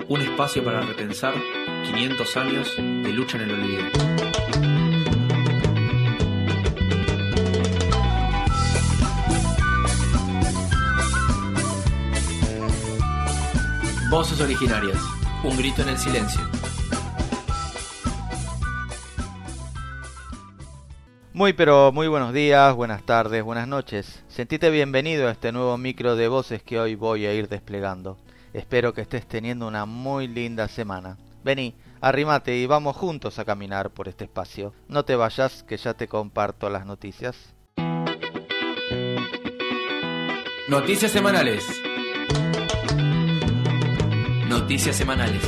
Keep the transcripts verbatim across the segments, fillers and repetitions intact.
Un espacio para repensar quinientos años de lucha en el olvido. Voces originarias. Un grito en el silencio. Muy pero muy buenos días, buenas tardes, buenas noches. Sentite bienvenido a este nuevo micro de voces que hoy voy a ir desplegando. Espero que estés teniendo una muy linda semana. Vení, arrímate y vamos juntos a caminar por este espacio. No te vayas, que ya te comparto las noticias. Noticias semanales. Noticias semanales.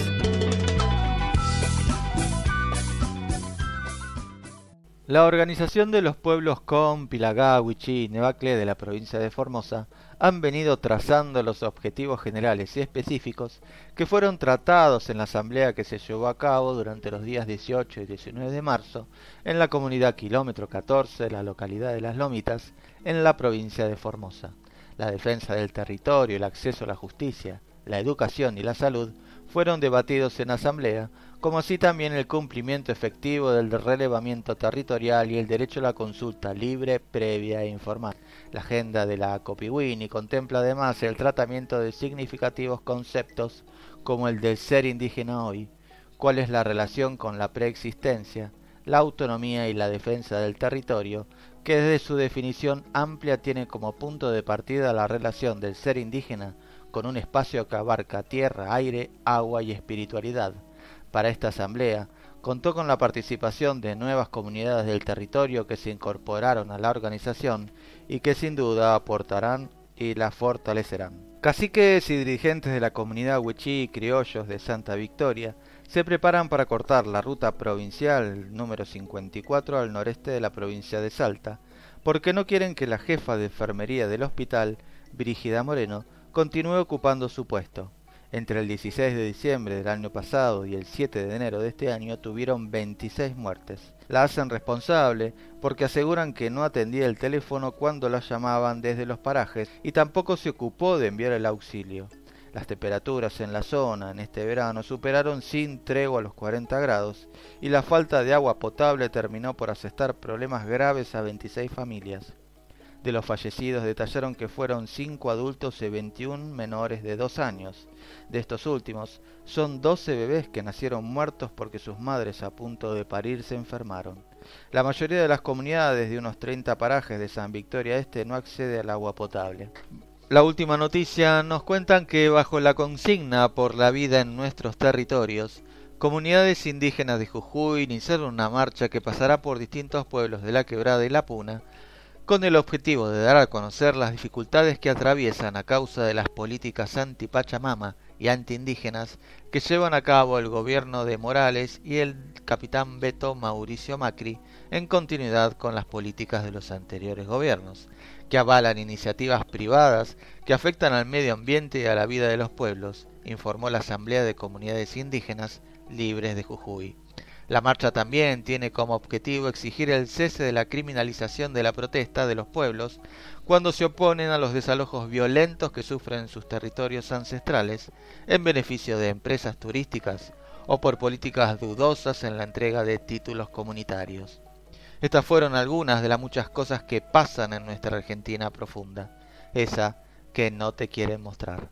La Organización de los Pueblos Con, Pilagá, Wichí y Nevacle de la provincia de Formosa han venido trazando los objetivos generales y específicos que fueron tratados en la asamblea que se llevó a cabo durante los días dieciocho y diecinueve de marzo en la comunidad Kilómetro catorce de la localidad de Las Lomitas en la provincia de Formosa. La defensa del territorio, el acceso a la justicia, la educación y la salud fueron debatidos en asamblea, como así también el cumplimiento efectivo del relevamiento territorial y el derecho a la consulta libre, previa e informal. La agenda de la Copiwini contempla además el tratamiento de significativos conceptos como el del ser indígena hoy, cuál es la relación con la preexistencia, la autonomía y la defensa del territorio, que desde su definición amplia tiene como punto de partida la relación del ser indígena con un espacio que abarca tierra, aire, agua y espiritualidad. Para esta asamblea, contó con la participación de nuevas comunidades del territorio que se incorporaron a la organización y que sin duda aportarán y la fortalecerán. Caciques y dirigentes de la comunidad Wichí y criollos de Santa Victoria se preparan para cortar la ruta provincial número cincuenta y cuatro al noreste de la provincia de Salta, porque no quieren que la jefa de enfermería del hospital, Brígida Moreno, continúe ocupando su puesto. Entre el dieciséis de diciembre del año pasado y el siete de enero de este año tuvieron veintiséis muertes. La hacen responsable porque aseguran que no atendía el teléfono cuando la llamaban desde los parajes y tampoco se ocupó de enviar el auxilio. Las temperaturas en la zona en este verano superaron sin tregua los cuarenta grados y la falta de agua potable terminó por asestar problemas graves a veintiséis familias. De los fallecidos detallaron que fueron cinco adultos y veintiún menores de dos años. De estos últimos, son doce bebés que nacieron muertos porque sus madres a punto de parir se enfermaron. La mayoría de las comunidades de unos treinta parajes de San Victoria Este no accede al agua potable. La última noticia nos cuentan que bajo la consigna por la vida en nuestros territorios, comunidades indígenas de Jujuy iniciaron una marcha que pasará por distintos pueblos de La Quebrada y La Puna, con el objetivo de dar a conocer las dificultades que atraviesan a causa de las políticas anti-Pachamama y anti-indígenas que llevan a cabo el gobierno de Morales y el capitán Beto Mauricio Macri, en continuidad con las políticas de los anteriores gobiernos, que avalan iniciativas privadas que afectan al medio ambiente y a la vida de los pueblos, informó la Asamblea de Comunidades Indígenas Libres de Jujuy. La marcha también tiene como objetivo exigir el cese de la criminalización de la protesta de los pueblos cuando se oponen a los desalojos violentos que sufren en sus territorios ancestrales en beneficio de empresas turísticas o por políticas dudosas en la entrega de títulos comunitarios. Estas fueron algunas de las muchas cosas que pasan en nuestra Argentina profunda, esa que no te quieren mostrar.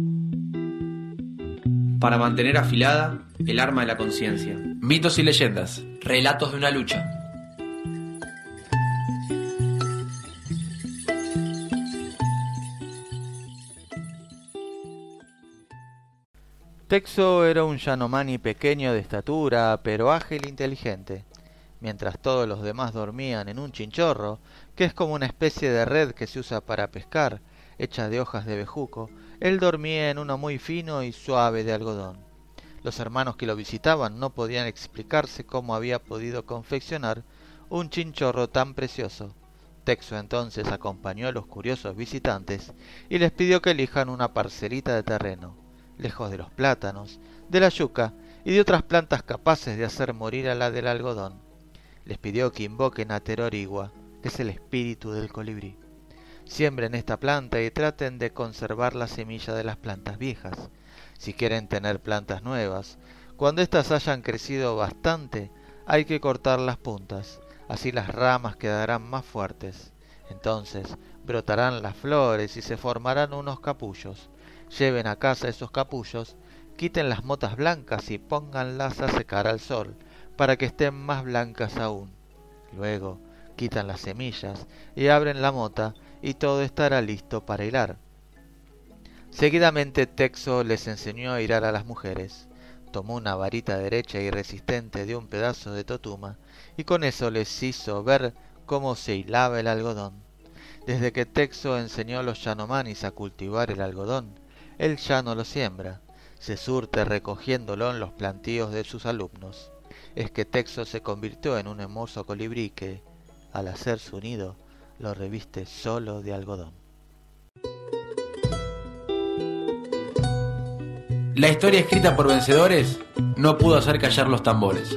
Para mantener afilada el arma de la conciencia. Mitos y leyendas. Relatos de una lucha. Texo era un Yanomani pequeño de estatura, pero ágil e inteligente. Mientras todos los demás dormían en un chinchorro, que es como una especie de red que se usa para pescar, hecha de hojas de bejuco, él dormía en uno muy fino y suave de algodón. Los hermanos que lo visitaban no podían explicarse cómo había podido confeccionar un chinchorro tan precioso. Texo entonces acompañó a los curiosos visitantes y les pidió que elijan una parcelita de terreno, lejos de los plátanos, de la yuca y de otras plantas capaces de hacer morir a la del algodón. Les pidió que invoquen a Terorigua, que es el espíritu del colibrí. Siembren esta planta y traten de conservar la semilla de las plantas viejas. Si quieren tener plantas nuevas, cuando éstas hayan crecido bastante, hay que cortar las puntas, así las ramas quedarán más fuertes. Entonces brotarán las flores y se formarán unos capullos. Lleven a casa esos capullos, quiten las motas blancas y pónganlas a secar al sol, para que estén más blancas aún. Luego quitan las semillas y abren la mota y todo estará listo para hilar. Seguidamente Texo les enseñó a hilar a las mujeres. Tomó una varita derecha y resistente de un pedazo de totuma y con eso les hizo ver cómo se hilaba el algodón. Desde que Texo enseñó a los Yanomamis a cultivar el algodón, él ya no lo siembra, se surte recogiéndolo en los plantíos de sus alumnos. Es que Texo se convirtió en un hermoso colibrí que, al hacer su nido, lo reviste solo de algodón. La historia escrita por vencedores no pudo hacer callar los tambores.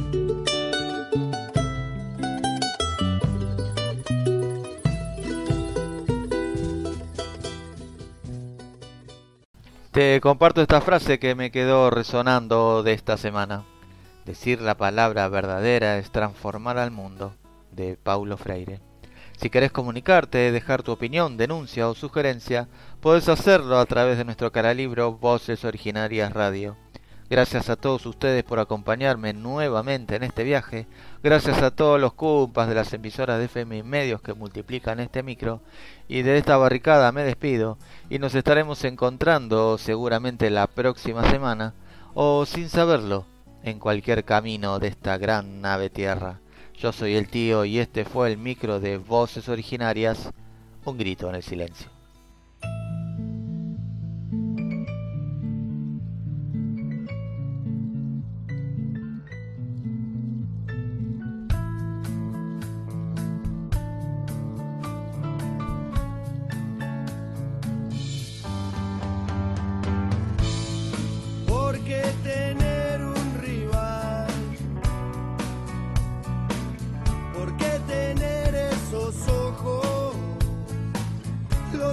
Te comparto esta frase que me quedó resonando de esta semana. Decir la palabra verdadera es transformar al mundo, de Paulo Freire. Si querés comunicarte, dejar tu opinión, denuncia o sugerencia, podés hacerlo a través de nuestro canalibro Voces Originarias Radio. Gracias a todos ustedes por acompañarme nuevamente en este viaje. Gracias a todos los cumpas de las emisoras de F M y medios que multiplican este micro. Y de esta barricada me despido y nos estaremos encontrando seguramente la próxima semana o sin saberlo en cualquier camino de esta gran nave tierra. Yo soy el tío y este fue el micro de Voces Originarias, un grito en el silencio. Porque tener un rival, porque tener esos ojos, los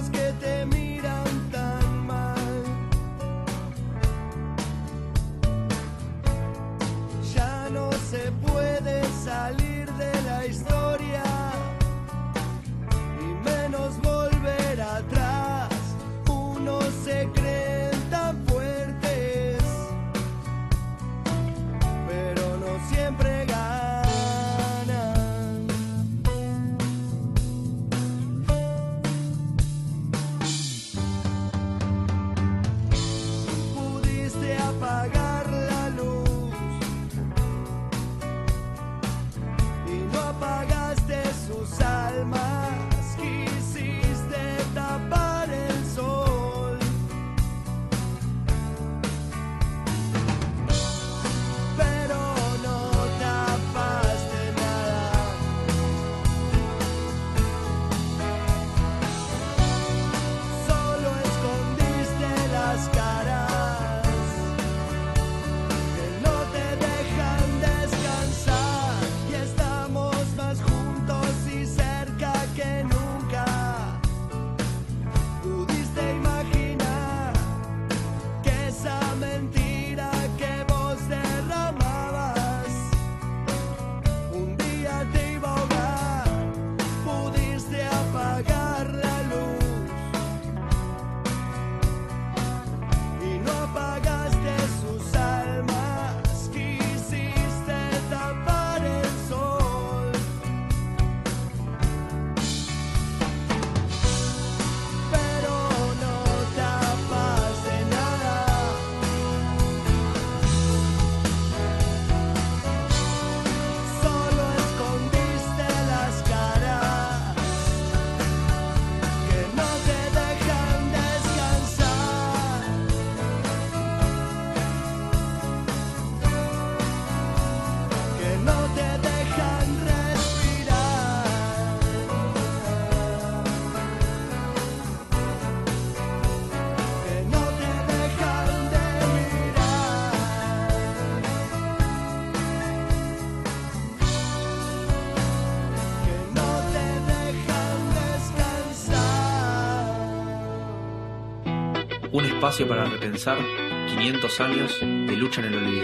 espacio para repensar quinientos años de lucha en el olvido.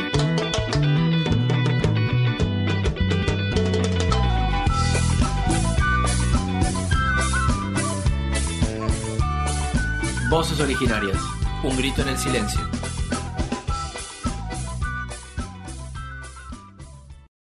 Voces originarias. Un grito en el silencio.